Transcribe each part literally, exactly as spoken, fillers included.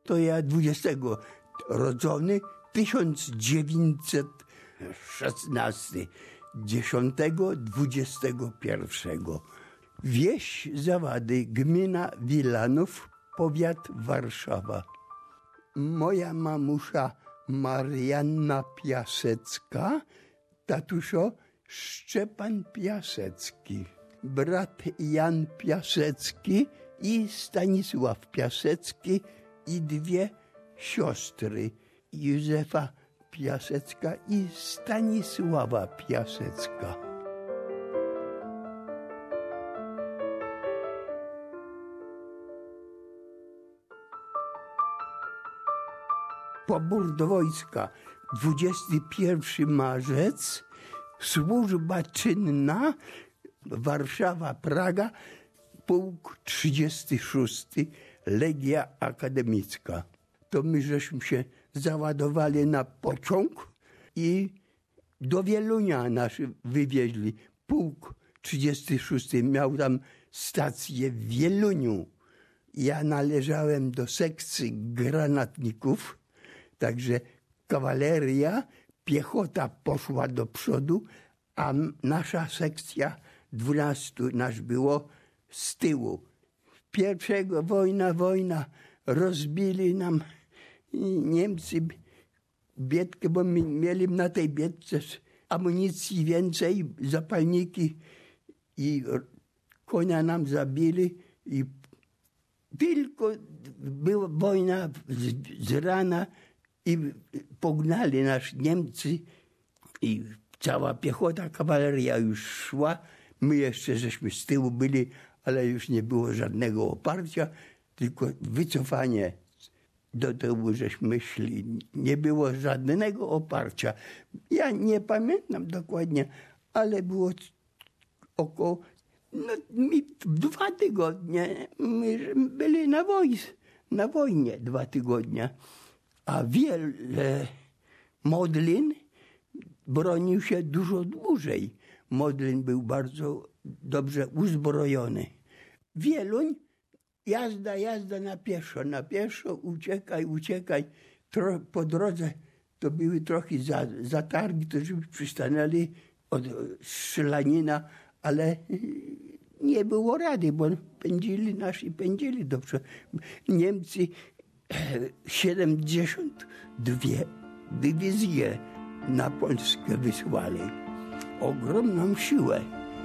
to ja dwudziestego rodzony, tysiąc dziewięćset szesnasty, dziesiątego dwudziestego pierwszego. Wieś Zawady, gmina Wilanów, powiat Warszawa. Moja mamusza Marianna Piasecka, tatusio Szczepan Piasecki, brat Jan Piasecki i Stanisław Piasecki i dwie siostry, Józefa Piasecka i Stanisława Piasecka. Pobór do wojska dwudziestego pierwszego marzec, służba czynna, Warszawa, Praga, pułk trzydziesty szósty, Legia Akademicka. To my żeśmy się załadowali na pociąg i do Wielunia nas wywieźli. Pułk trzydziesty szósty miał tam stację w Wieluniu. Ja należałem do sekcji granatników, także kawaleria, piechota poszła do przodu, a nasza sekcja, dwunastu nas było, z tyłu. Pierwszego wojna, wojna, rozbili nam Niemcy biedkę, bo my mieli na tej biedce amunicji więcej, zapalniki i konia nam zabili i tylko była wojna z, z rana i pognali nas Niemcy i cała piechota, kawaleria już szła. My jeszcze żeśmy z tyłu byli, ale już nie było żadnego oparcia, tylko wycofanie do tyłu żeśmy szli. Nie było żadnego oparcia. Ja nie pamiętam dokładnie, ale było około no, mi dwa tygodnie. My byli na, wojs, na wojnie dwa tygodnie. A wiele Modlin bronił się dużo dłużej. Modlin był bardzo dobrze uzbrojony. Wieluń, jazda, jazda na pieszo, na pieszo, uciekaj, uciekaj. Tro, po drodze to były trochę za, zatargi, to żeby przystanęli od strzelanina, ale nie było rady, bo pędzili nasi, pędzili dobrze. Niemcy siedemdziesiąt dwie dywizje na Polskę wysłali. Ogromną siłę.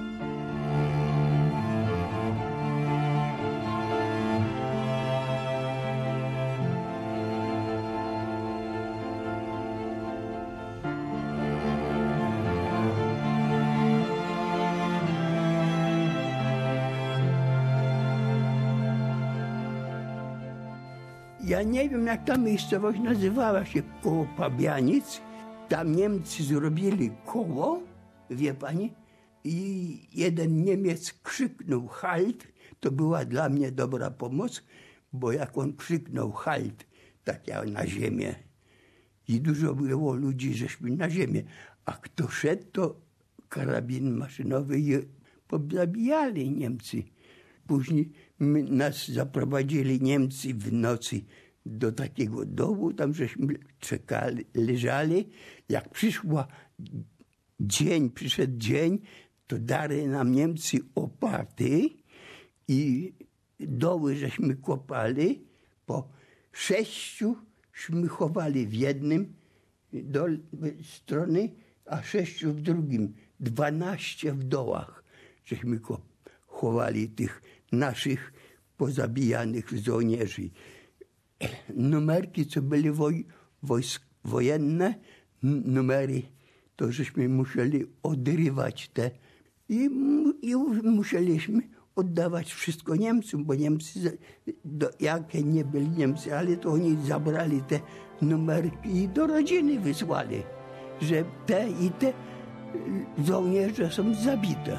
Ja nie wiem, jak ta miejscowość nazywała się, koło Pabianic. Tam Niemcy zrobili koło, wie pani, i jeden Niemiec krzyknął halt. To była dla mnie dobra pomoc, bo jak on krzyknał halt, tak ja na ziemię. I dużo było ludzi, żeśmy na ziemię. A kto szedł, to karabin maszynowy i pozabijali Niemcy. Później my, nas zaprowadzili Niemcy w nocy do takiego domu, tam żeśmy czekali, leżali. Jak przyszła dzień, przyszedł dzień, to dali nam Niemcy opaty i doły żeśmy kopali. Po sześciu żeśmy chowali w jednym do strony, a sześciu w drugim. Dwanaście w dołach żeśmy chowali tych naszych pozabijanych żołnierzy. Numerki, co byli woj, wojsk, wojenne, numery, to żeśmy musieli odrywać te i, i musieliśmy oddawać wszystko Niemcom, bo Niemcy, do, jakie nie byli Niemcy, ale to oni zabrali te numerki i do rodziny wysłali, że te i te żołnierze są zabite.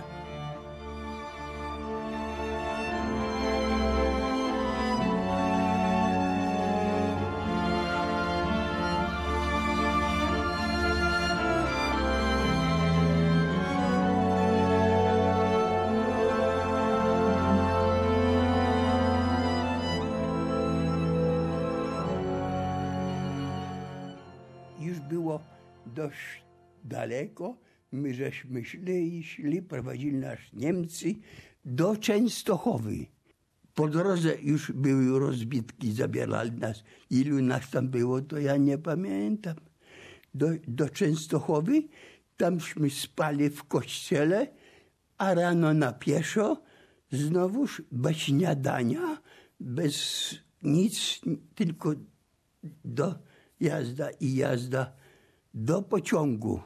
było dość daleko. My żeśmy szli i szli, prowadzili nas Niemcy do Częstochowy. Po drodze już były rozbitki, zabierali nas. Ilu nas tam było, to ja nie pamiętam. Do, do Częstochowy, tamśmy spali w kościele, a rano na pieszo, znowuż bez śniadania, bez nic, tylko do jazda i jazda do pociągu.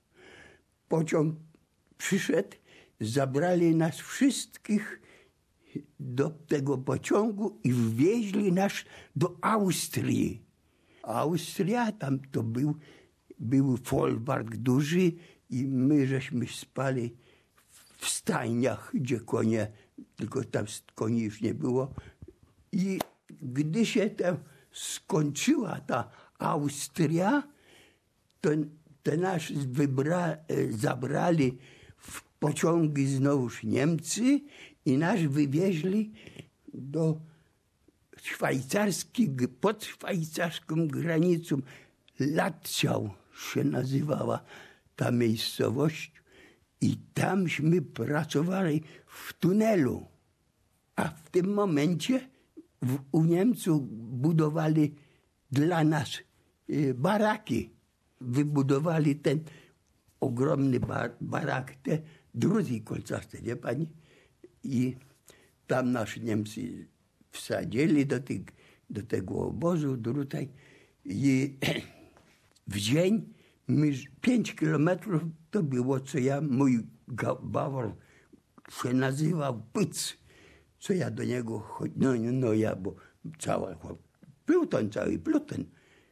Pociąg przyszedł, zabrali nas wszystkich do tego pociągu i wwieźli nas do Austrii. Austria, tam to był, był folwark duży i my żeśmy spali w stajniach, gdzie konie, tylko tam koni już nie było. I gdy się tam skończyła ta Austria, to, to nas wybra, zabrali w pociągi znowuż Niemcy i nas wywieźli do szwajcarskiej, pod szwajcarską granicą. Latschau się nazywała ta miejscowość i tamśmy pracowali w tunelu. A w tym momencie w, u Niemców budowali dla nas y, baraki. Wybudowali ten ogromny bar, barak, te druty kolcaste, nie pani? I tam nas Niemcy wsadzili do, tych, do tego obozu tutaj i w dzień my pięć kilometrów to było, co ja, mój bawor się nazywał Pyc, co ja do niego chodziłem, no, no ja, bo cała, pluton, cały pluton.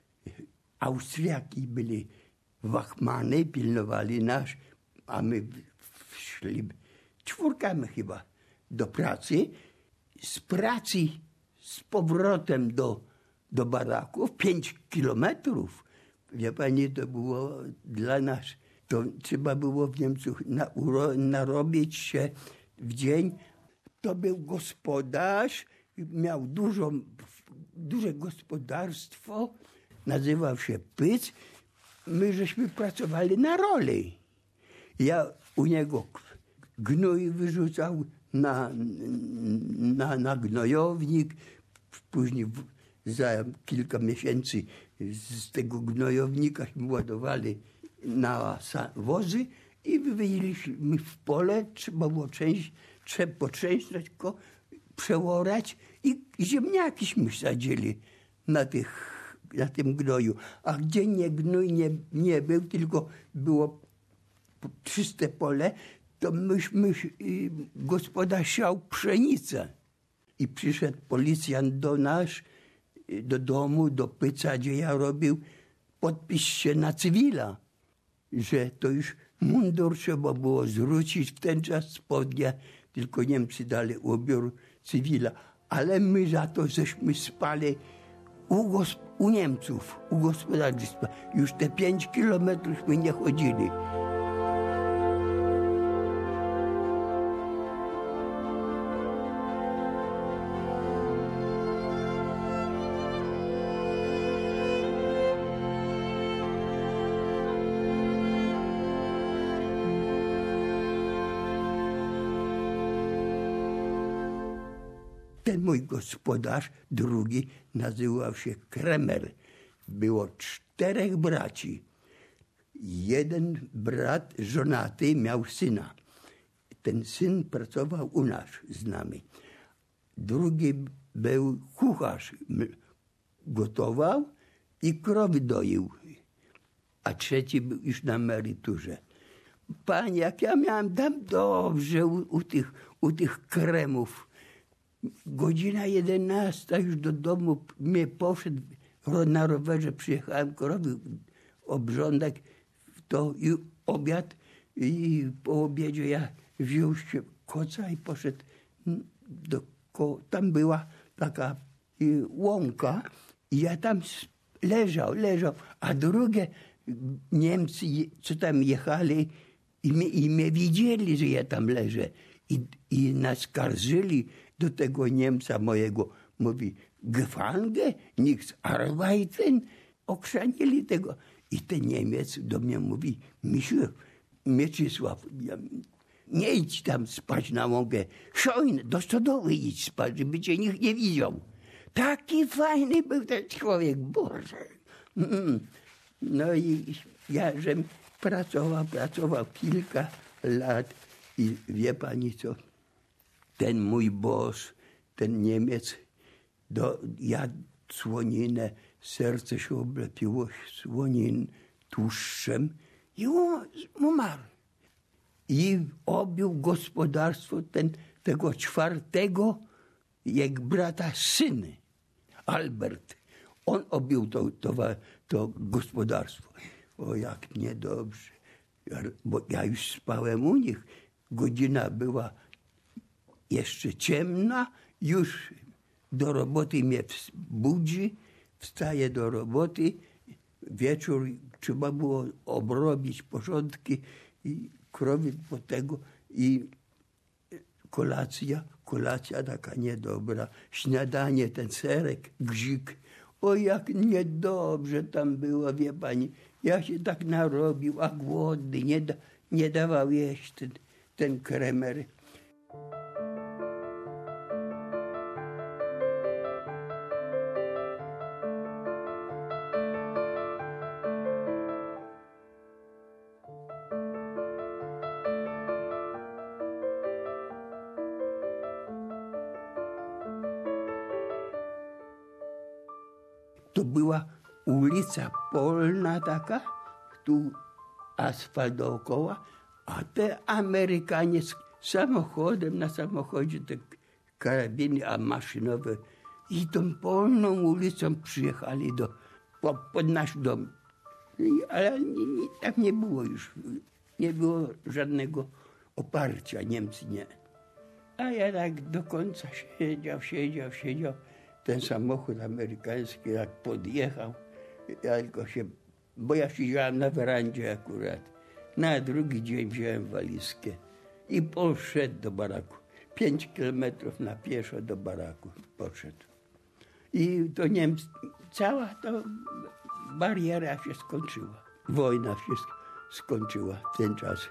Austriaki byli wachmany, pilnowali nas, a my szli czwórkami chyba do pracy. Z pracy z powrotem do, do baraków, pięć kilometrów. Wie pani, to było dla nas, to trzeba było w Niemczech na, narobić się w dzień. To był gospodarz, miał dużo, duże gospodarstwo, nazywał się Pyc. My żeśmy pracowali na roli. Ja u niego gnój wyrzucał na, na, na gnojownik. Później w, za kilka miesięcy z tego gnojownika ładowali na wozy i wywieźliśmy w pole. Trzeba było część, trzeba potrzęsnąć, tylko przeorać i ziemniakiśmy sadzili na, tych, na tym gnoju. A gdzie nie gnój nie, nie był, tylko było czyste pole, to myśmy, gospodarz siał pszenicę. I przyszedł policjant do nas, do domu, do Pyca, gdzie ja robił, podpisz się na cywila, że to już mundur trzeba było zwrócić w ten czas, spodnie, tylko Niemcy dali ubiór cywila. Ale my za to żeśmy spali u, gosp- u Niemców, u gospodarstwa. Już te pięć kilometrów my nie chodzili. Ten mój gospodarz, drugi, nazywał się Kremer. Było czterech braci. Jeden brat żonaty miał syna. Ten syn pracował u nas z nami. Drugi był kucharz. Gotował i krowy doił. A trzeci był już na emeryturze. Panie, jak ja miałem tam dobrze u, u, tych, u tych kremów. Godzina jedenasta już do domu mnie poszedł, na rowerze przyjechałem, krowy, obrządek, to i obiad i po obiedzie ja wziął się koca i poszedł do, tam była taka łąka i ja tam leżał, leżał, a drugie Niemcy, co tam jechali i mnie, i mnie widzieli, że ja tam leżę i, i naskarżyli do tego Niemca mojego, mówi, Gefange, nichts arbeiten, okrzanili tego. I ten Niemiec do mnie mówi, Misiu, Mieczysław, nie idź tam spać na łąkę, szojn, do stodoły idź spać, żeby cię nikt nie widział. Taki fajny był ten człowiek, Boże. No i ja, żem pracował, pracował kilka lat i wie pani co, ten mój boss, ten Niemiec, do, jadł słoninę, serce się oblepiło słonin tłuszczem i umarł. I objął gospodarstwo ten, tego czwartego, jak brata syny, Albert. On objął to, to, to gospodarstwo. O, jak niedobrze. Bo ja już spałem u nich. Godzina była jeszcze ciemna, już do roboty mnie budzi, wstaję do roboty. Wieczór trzeba było obrobić porządki i krowy po tego i kolacja, kolacja taka niedobra, śniadanie, ten serek, gzik. O, jak niedobrze tam było, wie pani. Ja się tak narobił, a głodny, nie, da, nie dawał jeść ten, ten kremer. To była ulica polna taka, tu asfalt dookoła, a te Amerykanie z samochodem, na samochodzie te karabiny, a maszynowe i tą polną ulicą przyjechali do, po, pod nasz dom. I, ale nie, nie, tak nie było już, nie było żadnego oparcia, Niemcy nie. A ja tak do końca siedział, siedział, siedział. Ten samochód amerykański jak podjechał, ja tylko się, bo ja siedziałem na werandzie akurat. Na drugi dzień wziąłem walizkę i poszedł do baraku. Pięć kilometrów na pieszo do baraku poszedł. I to Niemcy, cała ta bariera się skończyła. Wojna się skończyła w ten czas.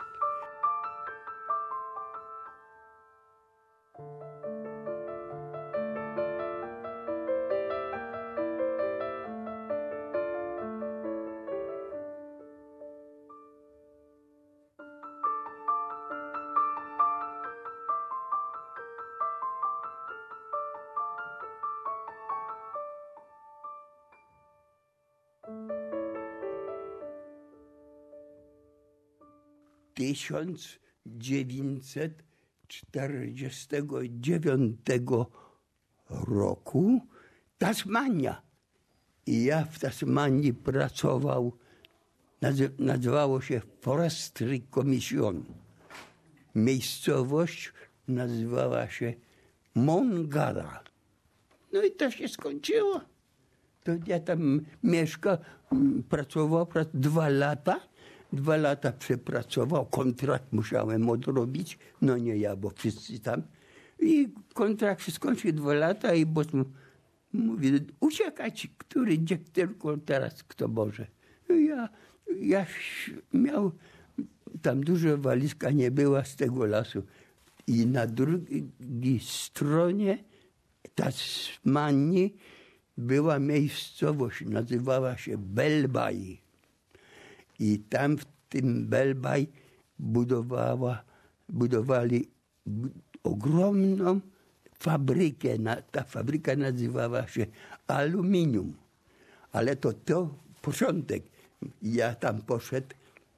tysiąc dziewięćset czterdziestego dziewiątego roku Tasmania. I ja w Tasmanii pracował, nazywało się Forestry Commission. Miejscowość nazywała się Mongara. No i to się skończyło. To ja tam mieszkał, pracował dwa lata. Dwa lata przepracował, kontrakt musiałem odrobić, no nie ja, bo wszyscy tam. I kontrakt się skończył dwa lata i boss mówi, uciekać, który dzień tylko teraz, kto może. Ja, ja miał, tam dużo walizka nie była z tego lasu. I na drugiej stronie Tasmanii była miejscowość, nazywała się Bell Bay. I tam w tym Bell Bay budowała, budowali ogromną fabrykę. Ta fabryka nazywała się Aluminium. Ale to to początek. Ja tam poszedł,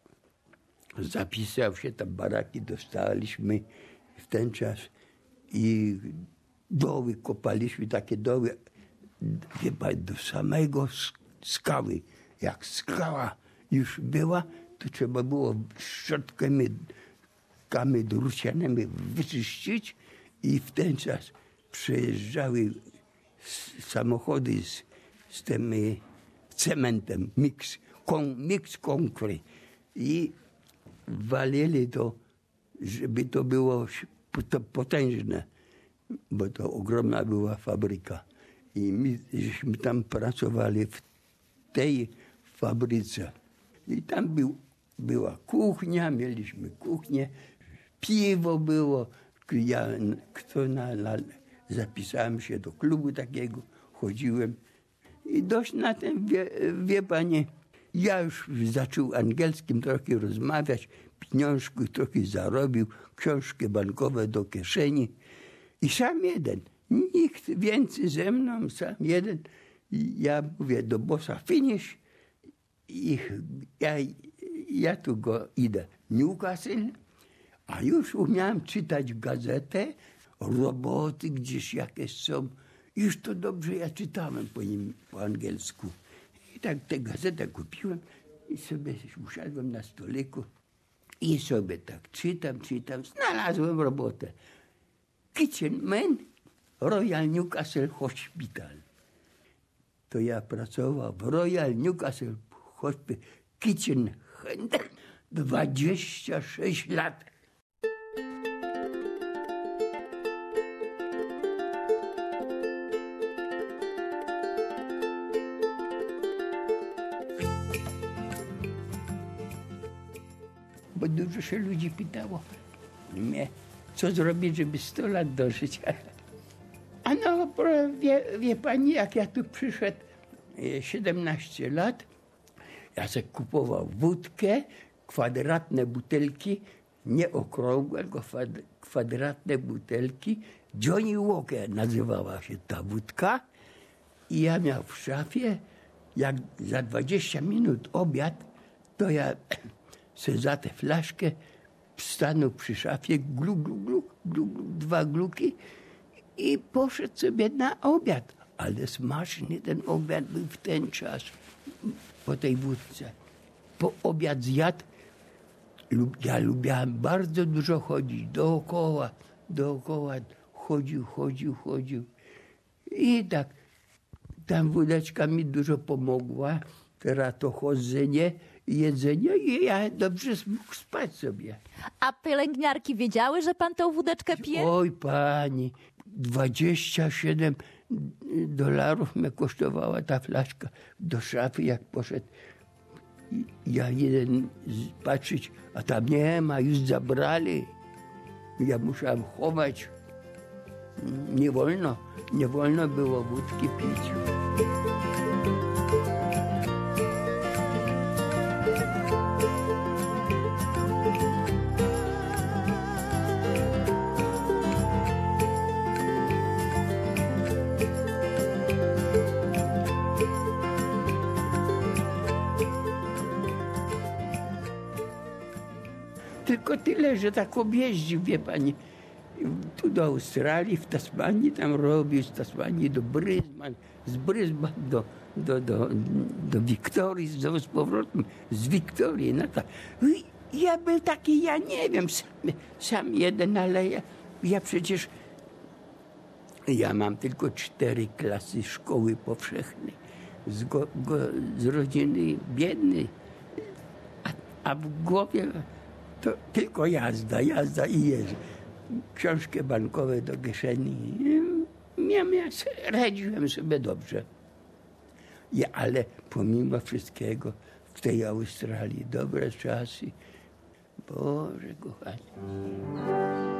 zapisał się, tam baraki dostaliśmy w ten czas i doły kopaliśmy, takie doły, wie pan, do samego skały. Jak skała już była, to trzeba było szczotkami, kami drucianymi wyczyścić i w ten czas przejeżdżały samochody z, z tym cementem, mix, kon, mix konkret i walili to, żeby to było to potężne, bo to ogromna była fabryka. I my żeśmy tam pracowali w tej fabryce. I tam był, była kuchnia, mieliśmy kuchnię, piwo było. Ja kto na, na, zapisałem się do klubu takiego, chodziłem. I dość na tym, wie, wie pani, ja już zaczął angielskim trochę rozmawiać, pieniążki trochę zarobił, książki bankowe do kieszeni. I sam jeden, nikt więcej ze mną, sam jeden. Ja mówię do bossa finish i ja, ja tu go idę. Newcastle, a już umiałem czytać gazetę, roboty gdzieś jakieś są. Już to dobrze ja czytałem po nim po angielsku. I tak tę gazetę kupiłem i sobie usiadłem na stoliku i sobie tak czytam, czytam. Znalazłem robotę. Kitchen man, Royal Newcastle Hospital. To ja pracował w Royal Newcastle Hospital Kitchen Hand dwadzieścia sześć lat. Bo dużo się ludzi pytało mnie, co zrobić, żeby sto lat dożyć. A no, wie, wie pani, jak ja tu przyszedł, siedemnaście lat, ja sobie kupował wódkę, kwadratne butelki, nie okrągłe, tylko kwadratne butelki. Johnny Walker nazywała się ta wódka. I ja miał w szafie, jak za dwadzieścia minut obiad, to ja se za tę flaszkę stanął przy szafie, glu, glu, glu, glu, glu, dwa gluki i poszedł sobie na obiad. Ale smaczny ten obiad był w ten czas, po tej wódce. Po obiad zjadł, lub, ja lubiałem bardzo dużo chodzić, dookoła, dookoła, chodził, chodził, chodził. I tak, tam wódeczka mi dużo pomogła, teraz to chodzenie, jedzenie i ja dobrze mógł spać sobie. A pielęgniarki wiedziały, że pan tą wódeczkę pije? Oj pani, dwadzieścia siedem dolarów mnie kosztowała ta flaszka. Do szafy jak poszedł, ja jeden patrzeć, a tam nie ma, już zabrali. Ja musiałem chować. Nie wolno, nie wolno było wódki pić. Tylko tyle, że tak objeździł, wie pani, tu do Australii, w Tasmanii tam robił, z Tasmanii do Brisbane, z Brisbane do, do, do, do Wiktorii, z powrotem z Wiktorii. No tak. Ja był taki, ja nie wiem, sam, sam jeden, ale ja, ja przecież, ja mam tylko cztery klasy szkoły powszechnej, z, go, go, z rodziny biednej, a, a w głowie to tylko jazda, jazda i jeżdżę. Książki bankowe do kieszeni. Ja, ja radziłem sobie dobrze. Ja, ale pomimo wszystkiego w tej Australii dobre czasy. Boże kochany.